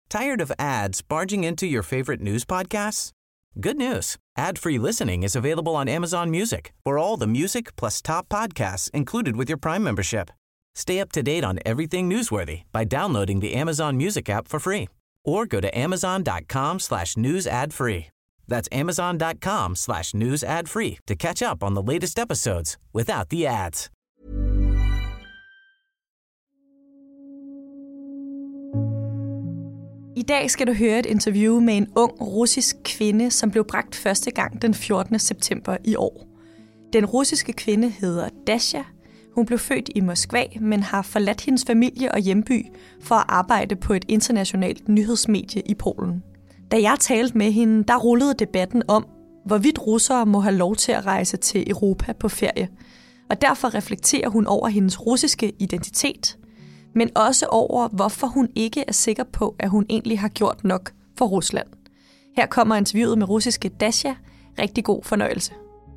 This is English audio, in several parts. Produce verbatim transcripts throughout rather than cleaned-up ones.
Tired of ads barging into your favorite news podcasts? Good news. Ad-free listening is available on Amazon Music for all the music plus top podcasts included with your Prime membership. Stay up to date on everything newsworthy by downloading the Amazon Music app for free or go to amazon.com slash news ad free. That's amazon.com slash news ad free to catch up on the latest episodes without the ads. I dag skal du høre et interview med en ung russisk kvinde, som blev bragt første gang den fjortende september i år. Den russiske kvinde hedder Dasha. Hun blev født i Moskva, men har forladt hendes familie og hjemby for at arbejde på et internationalt nyhedsmedie i Polen. Da jeg talte med hende, der rullede debatten om, hvorvidt russere må have lov til at rejse til Europa på ferie. Og derfor reflekterer hun over hendes russiske identitet, men også over, hvorfor hun ikke er sikker på, at hun egentlig har gjort nok for Rusland. Her kommer interviewet med russiske Dasha. Rigtig god fornøjelse.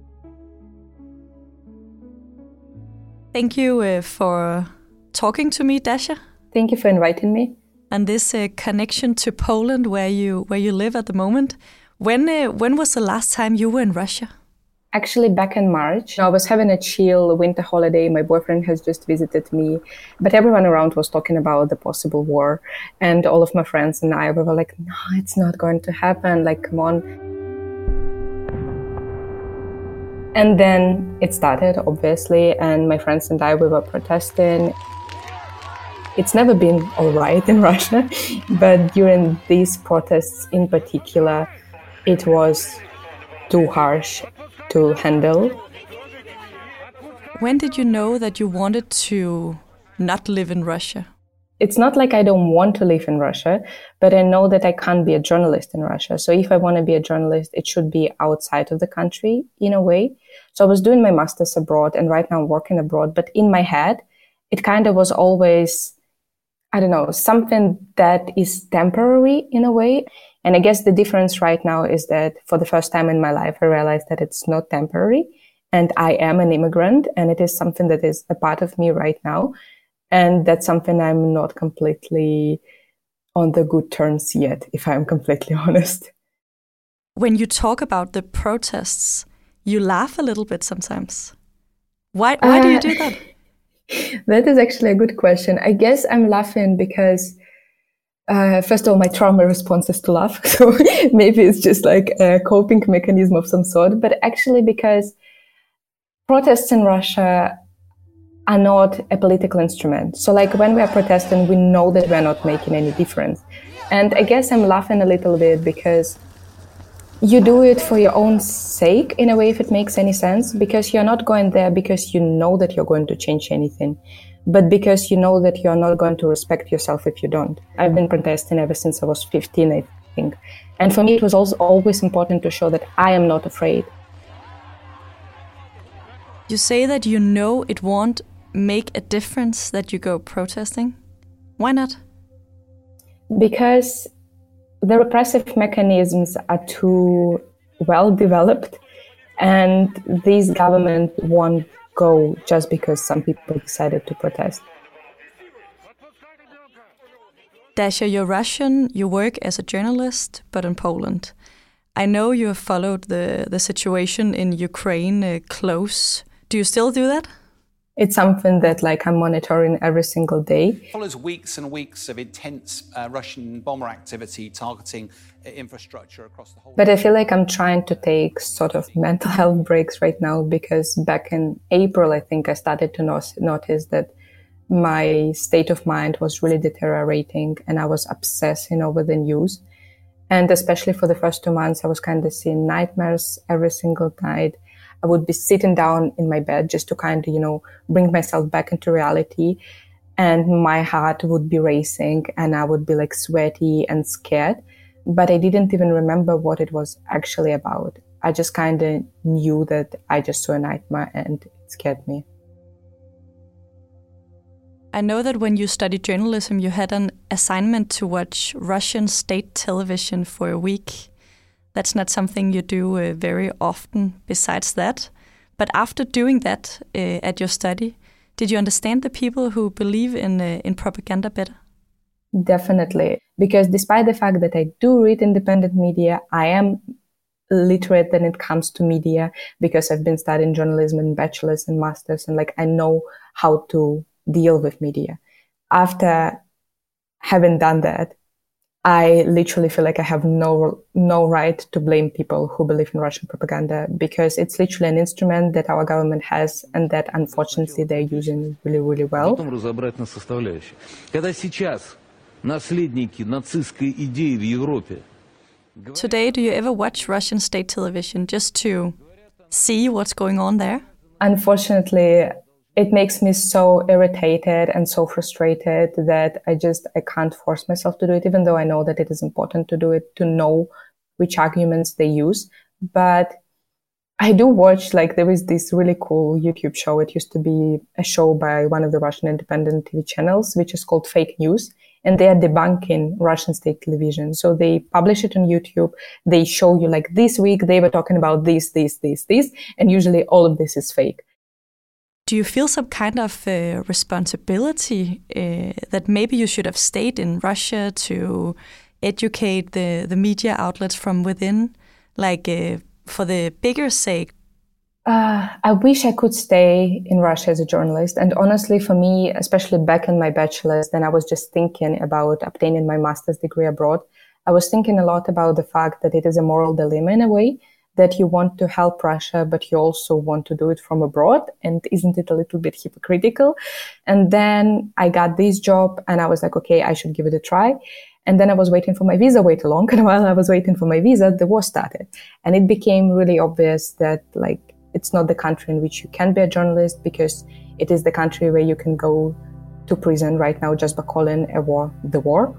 Thank you uh, for talking to me, Dasha. Thank you for inviting me. And this uh, connection to Poland, where you where you live at the moment. When uh, when was the last time you were in Russia? Actually, back in March, I was having a chill winter holiday. My boyfriend has just visited me, but everyone around was talking about the possible war. And all of my friends and I we were like, no, it's not going to happen. Like, come on. And then it started, obviously, and my friends and I, we were protesting. It's never been all right in Russia, but during these protests in particular, it was too harsh to handle. When did you know that you wanted to not live in Russia? It's not like I don't want to live in Russia, but I know that I can't be a journalist in Russia. So if I want to be a journalist, it should be outside of the country in a way. So I was doing my master's abroad and right now I'm working abroad. But in my head, it kind of was always, I don't know, something that is temporary in a way. And I guess the difference right now is that for the first time in my life, I realized that it's not temporary and I am an immigrant and it is something that is a part of me right now. And that's something I'm not completely on the good terms yet, if I'm completely honest. When you talk about the protests, you laugh a little bit sometimes. Why, why uh, do you do that? That is actually a good question. I guess I'm laughing because, uh, first of all, my trauma response is to laugh. So maybe it's just like a coping mechanism of some sort. But actually because protests in Russia are not a political instrument. So like when we are protesting, we know that we're not making any difference. And I guess I'm laughing a little bit because you do it for your own sake, in a way, if it makes any sense, because you're not going there because you know that you're going to change anything, but because you know that you're not going to respect yourself if you don't. I've been protesting ever since I was fifteen, I think. And for me, it was also always important to show that I am not afraid. You say that you know it won't make a difference that you go protesting. Why not? Because the repressive mechanisms are too well developed and these governments won't go just because some people decided to protest. Dasha, you're Russian, you work as a journalist, but in Poland. I know you have followed the, the situation in Ukraine uh, close. Do you still do that? It's something that like I'm monitoring every single day. It follows weeks and weeks of intense uh, Russian bomber activity targeting uh, infrastructure across the whole. But I feel like I'm trying to take sort of mental health breaks right now because back in April, I think I started to no- notice that my state of mind was really deteriorating and I was obsessing over the news. And especially for the first two months, I was kind of seeing nightmares every single night. I would be sitting down in my bed just to kind of, you know, bring myself back into reality. And my heart would be racing and I would be like sweaty and scared. But I didn't even remember what it was actually about. I just kind of knew that I just saw a nightmare and it scared me. I know that when you studied journalism, you had an assignment to watch Russian state television for a week. That's not something you do uh, very often besides that. But after doing that uh, at your study, did you understand the people who believe in uh, in propaganda better? Definitely. Because despite the fact that I do read independent media, I am literate when it comes to media because I've been studying journalism in bachelor's and master's, and like I know how to deal with media. After having done that, I literally feel like I have no no right to blame people who believe in Russian propaganda, because it's literally an instrument that our government has and that unfortunately they're using really, really well. Потом разобрать на составляющие. Когда сейчас наследники нацистской идеи в Европе. Today, do you ever watch Russian state television just to see what's going on there? Unfortunately, it makes me so irritated and so frustrated that I just, I can't force myself to do it, even though I know that it is important to do it, to know which arguments they use. But I do watch, like, there is this really cool YouTube show. It used to be a show by one of the Russian independent T V channels, which is called Fake News. And they are debunking Russian state television. So they publish it on YouTube. They show you, like, this week they were talking about this, this, this, this. And usually all of this is fake. Do you feel some kind of uh, responsibility uh, that maybe you should have stayed in Russia to educate the, the media outlets from within, like uh, for the bigger sake? Uh, I wish I could stay in Russia as a journalist. And honestly, for me, especially back in my bachelor's, then I was just thinking about obtaining my master's degree abroad. I was thinking a lot about the fact that it is a moral dilemma in a way, that you want to help Russia, but you also want to do it from abroad. And isn't it a little bit hypocritical? And then I got this job and I was like, okay, I should give it a try. And then I was waiting for my visa way too long. And while I was waiting for my visa, the war started. And it became really obvious that, like, it's not the country in which you can be a journalist, because it is the country where you can go to prison right now just by calling a war the war.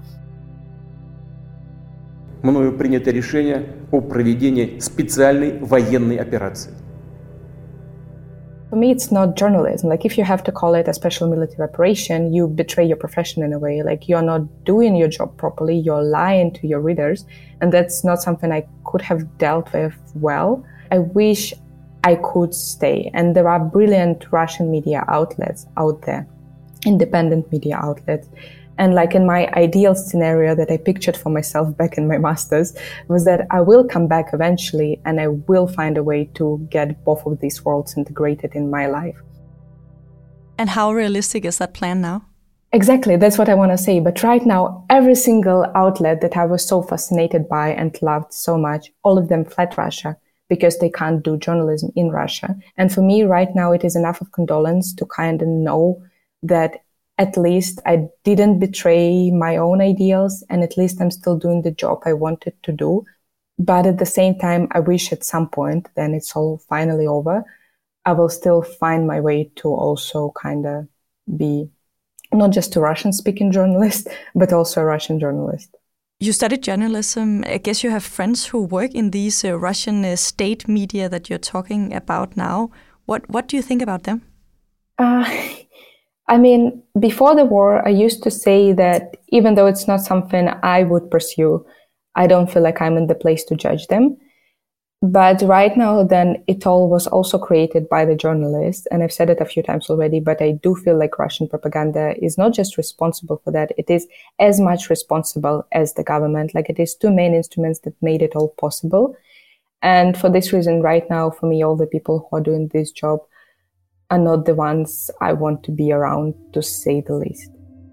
Мною принято решение о проведении специальной военной операции. For me, it's not journalism. Like, if you have to call it a special military operation, you betray your profession in a way. Like, you're not doing your job properly, you're lying to your readers, and that's not something I could have dealt with well. I wish I could stay. And there are brilliant Russian media outlets out there, independent media outlets. And like in my ideal scenario that I pictured for myself back in my master's was that I will come back eventually and I will find a way to get both of these worlds integrated in my life. And how realistic is that plan now? Exactly, that's what I want to say. But right now, every single outlet that I was so fascinated by and loved so much, all of them fled Russia, because they can't do journalism in Russia. And for me right now, it is enough of condolence to kind of know that at least I didn't betray my own ideals, and at least I'm still doing the job I wanted to do. But at the same time, I wish at some point, then it's all finally over, I will still find my way to also kind of be not just a Russian-speaking journalist, but also a Russian journalist. You studied journalism. I guess you have friends who work in these uh, Russian uh, state media that you're talking about now. What what do you think about them? Uh, I mean, before the war, I used to say that even though it's not something I would pursue, I don't feel like I'm in the place to judge them. But right now, then, it all was also created by the journalists. And I've said it a few times already, but I do feel like Russian propaganda is not just responsible for that. It is as much responsible as the government. Like, it is two main instruments that made it all possible. And for this reason, right now, for me, all the people who are doing this job are not the ones I want to be around, to say the least.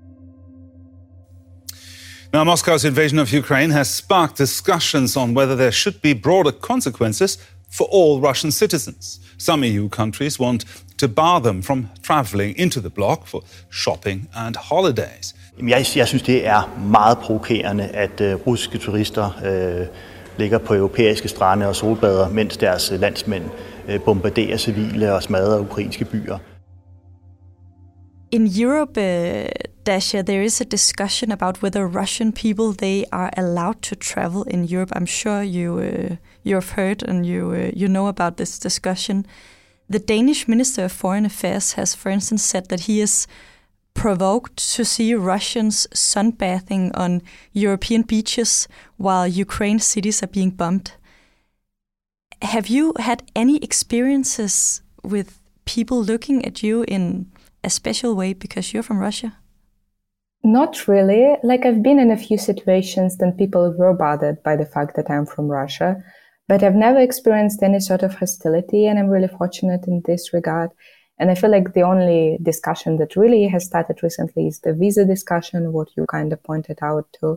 Now, Moscow's invasion of Ukraine has sparked discussions on whether there should be broader consequences for all Russian citizens. Some E U countries want to bar them from traveling into the bloc for shopping and holidays. Jeg, jeg synes, det er meget provokerende, at uh, russiske turister uh, ligger på europæiske strande og solbader, mens deres landsmænd uh, bombarderer civile og smadrer ukrainske byer. In Europe, uh, Dasha, there is a discussion about whether Russian people, they are allowed to travel in Europe. I'm sure you uh, you've heard and you uh, you know about this discussion. The Danish Minister of Foreign Affairs has, for instance, said that he is provoked to see Russians sunbathing on European beaches while Ukraine cities are being bombed. Have you had any experiences with people looking at you in a special way because you're from Russia? Not really. Like, I've been in a few situations then people were bothered by the fact that I'm from Russia, but I've never experienced any sort of hostility, and I'm really fortunate in this regard. And I feel like the only discussion that really has started recently is the visa discussion, what you kind of pointed out to.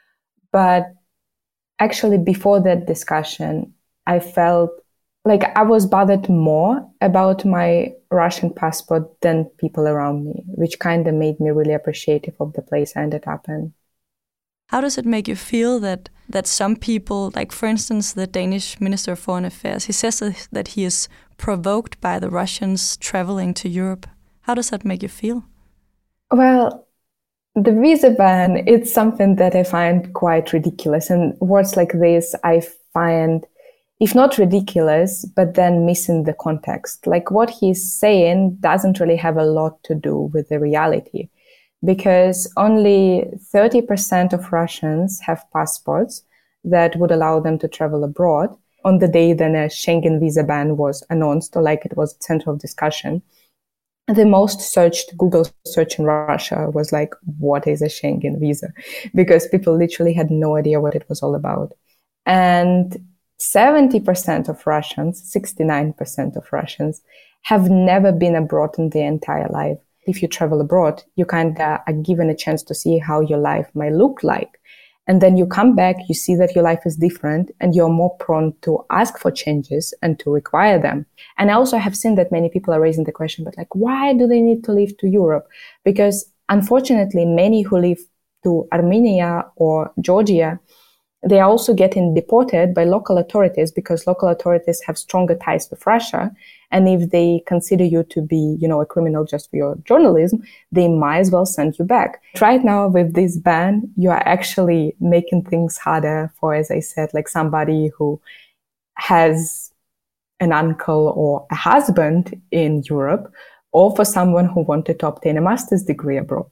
But actually, before that discussion, I felt like I was bothered more about my Russian passport than people around me, which kind of made me really appreciative of the place I ended up in. How does it make you feel that that some people, like for instance, the Danish Minister of Foreign Affairs, he says that he is provoked by the Russians traveling to Europe? How does that make you feel? Well, the visa ban, it's something that I find quite ridiculous. And words like this, I find, if not ridiculous, but then missing the context. Like, what he's saying doesn't really have a lot to do with the reality, because only thirty percent of Russians have passports that would allow them to travel abroad. On the day then a Schengen visa ban was announced, or like it was a center of discussion, the most searched Google search in Russia was like, what is a Schengen visa? Because people literally had no idea what it was all about. And seventy percent of Russians, sixty-nine percent of Russians, have never been abroad in their entire life. If you travel abroad, you kind of are given a chance to see how your life might look like. And then you come back, you see that your life is different, and you're more prone to ask for changes and to require them. And I also have seen that many people are raising the question, but like, why do they need to leave to Europe? Because unfortunately, many who leave to Armenia or Georgia, they are also getting deported by local authorities, because local authorities have stronger ties with Russia. And if they consider you to be, you know, a criminal just for your journalism, they might as well send you back. Right now, with this ban, you are actually making things harder for, as I said, like somebody who has an uncle or a husband in Europe, or for someone who wanted to obtain a master's degree abroad.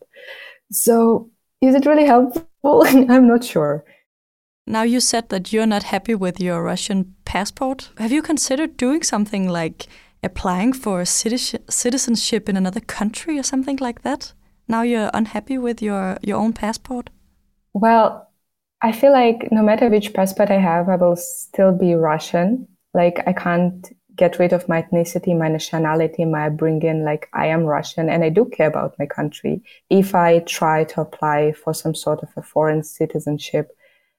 So is it really helpful? I'm not sure. Now, you said that you're not happy with your Russian passport. Have you considered doing something like applying for a citizenship in another country or something like that? Now you're unhappy with your, your own passport? Well, I feel like no matter which passport I have, I will still be Russian. Like, I can't get rid of my ethnicity, my nationality, my upbringing. Like, I am Russian and I do care about my country. If I try to apply for some sort of a foreign citizenship,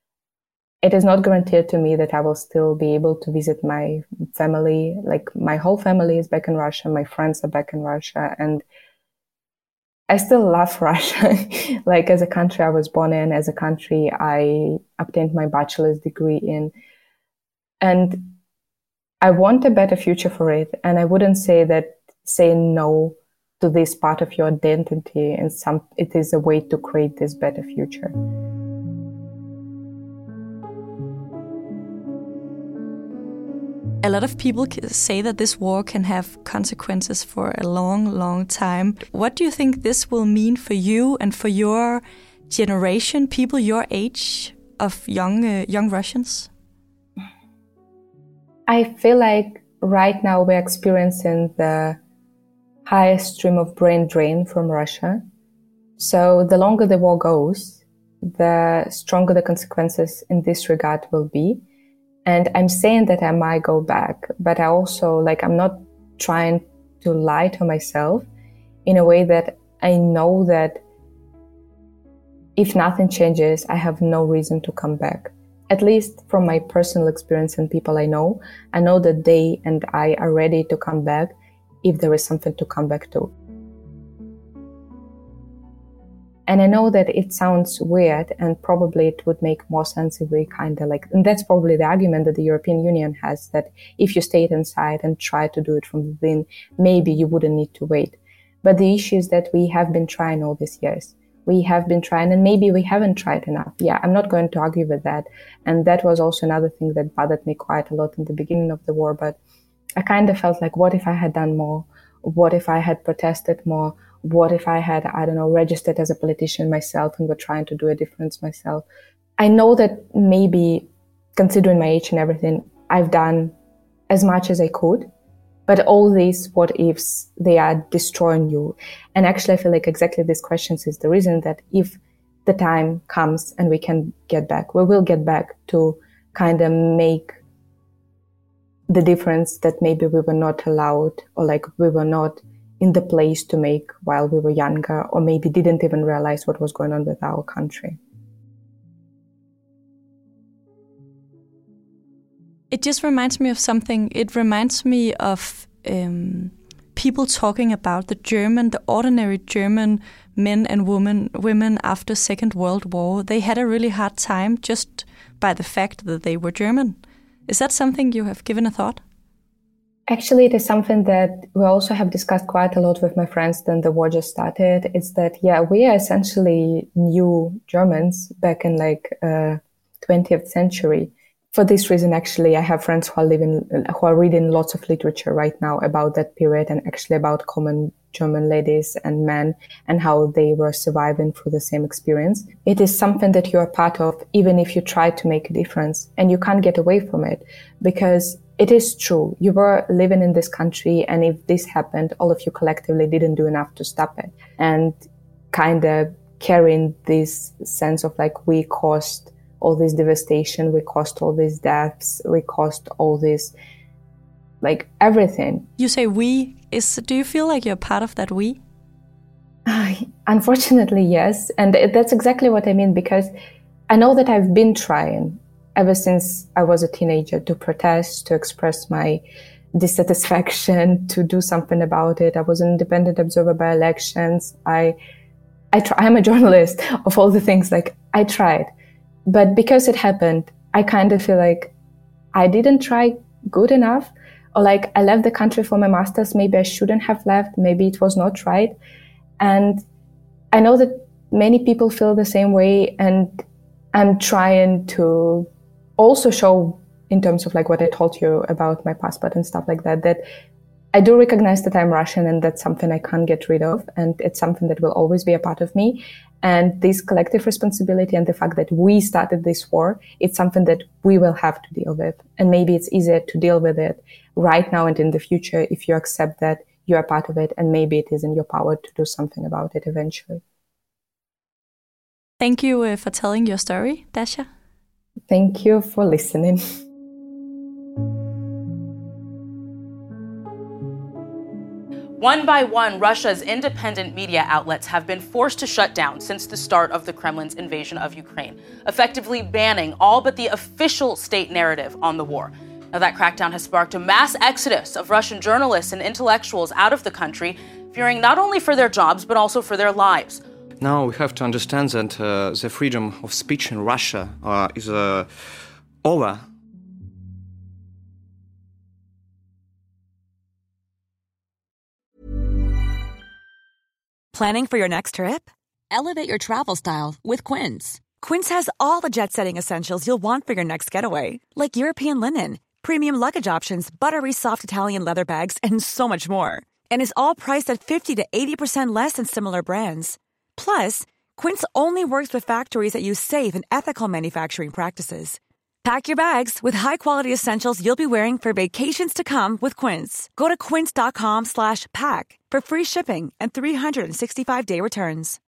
it is not guaranteed to me that I will still be able to visit my family. Like, my whole family is back in Russia. My friends are back in Russia. And I still love Russia. Like, as a country I was born in, as a country I obtained my bachelor's degree in. And I want a better future for it. And I wouldn't say that saying no to this part of your identity and some, it is a way to create this better future. A lot of people say that this war can have consequences for a long, long time. What do you think this will mean for you and for your generation, people your age of young uh, young Russians? I feel like right now we're experiencing the highest stream of brain drain from Russia. So the longer the war goes, the stronger the consequences in this regard will be. And I'm saying that I might go back, but I also, like, I'm not trying to lie to myself in a way that I know that if nothing changes, I have no reason to come back. At least from my personal experience and people I know, I know that they and I are ready to come back if there is something to come back to. And I know that it sounds weird, and probably it would make more sense if we kind of like, and that's probably the argument that the European Union has, that if you stayed inside and try to do it from within, maybe you wouldn't need to wait. But the issue is that we have been trying all these years. We have been trying, and maybe we haven't tried enough. Yeah, I'm not going to argue with that. And that was also another thing that bothered me quite a lot in the beginning of the war. But I kind of felt like, what if I had done more? What if I had protested more? What if I had, I don't know, registered as a politician myself and were trying to do a difference myself? I know that maybe, considering my age and everything, I've done as much as I could. But all these what ifs, they are destroying you. And actually, I feel like exactly these questions is the reason that if the time comes and we can get back, we will get back to kind of make the difference that maybe we were not allowed, or like we were not in the place to make while we were younger, or maybe didn't even realize what was going on with our country. It just reminds me of something. It reminds me of um, people talking about the German, the ordinary German men and women, women after Second World War. They had a really hard time just by the fact that they were German. Is that something you have given a thought? Actually, it is something that we also have discussed quite a lot with my friends when the war just started. It's that, yeah, we are essentially new Germans back in like uh, twentieth century. For this reason, actually, I have friends who are living, who are reading lots of literature right now about that period and actually about common German ladies and men and how they were surviving through the same experience. It is something that you are part of, even if you try to make a difference, and you can't get away from it because it is true. You were living in this country, and if this happened, all of you collectively didn't do enough to stop it, and kind of carrying this sense of like, we caused all this devastation, we caused all these deaths, we caused all this, like everything. You say we. Is do you feel like you're part of that we? Uh, unfortunately, yes. And that's exactly what I mean, because I know that I've been trying ever since I was a teenager to protest, to express my dissatisfaction, to do something about it. I was an independent observer by elections. I, I try, I'm a journalist of all the things, like I tried. But because it happened, I kind of feel like I didn't try good enough, or like I left the country for my master's. Maybe I shouldn't have left. Maybe it was not right. And I know that many people feel the same way. And I'm trying to also show, in terms of like what I told you about my passport and stuff like that, that I do recognize that I'm Russian and that's something I can't get rid of. And it's something that will always be a part of me. And this collective responsibility and the fact that we started this war, it's something that we will have to deal with. And maybe it's easier to deal with it right now and in the future if you accept that you are part of it, and maybe it is in your power to do something about it eventually. Thank you uh, for telling your story, Dasha. Thank you for listening. One by one, Russia's independent media outlets have been forced to shut down since the start of the Kremlin's invasion of Ukraine, effectively banning all but the official state narrative on the war. Now, that crackdown has sparked a mass exodus of Russian journalists and intellectuals out of the country, fearing not only for their jobs, but also for their lives. Now we have to understand that uh, the freedom of speech in Russia uh, is uh, over. Planning for your next trip? Elevate your travel style with Quince. Quince has all the jet-setting essentials you'll want for your next getaway, like European linen, premium luggage options, buttery soft Italian leather bags, and so much more. And is all priced at fifty to eighty percent less than similar brands. Plus, Quince only works with factories that use safe and ethical manufacturing practices. Pack your bags with high-quality essentials you'll be wearing for vacations to come with Quince. Go to quince.com slash pack for free shipping and three sixty-five day returns.